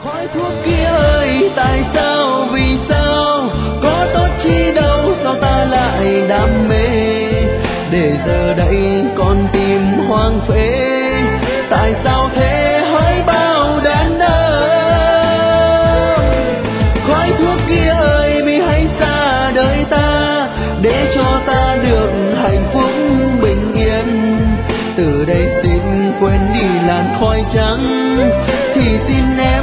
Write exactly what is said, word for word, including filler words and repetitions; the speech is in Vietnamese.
Khói thuốc kia ơi, tại sao, vì sao, có tốt chi đâu, sao ta lại đam mê, để giờ đây con tim hoang phế, tại sao thế hỡi bao đàn ông. Khói thuốc kia ơi, mi hãy xa đời ta, để cho ta được hạnh phúc bình yên. Từ đây xin quên đi làn khói trắng, thì xin em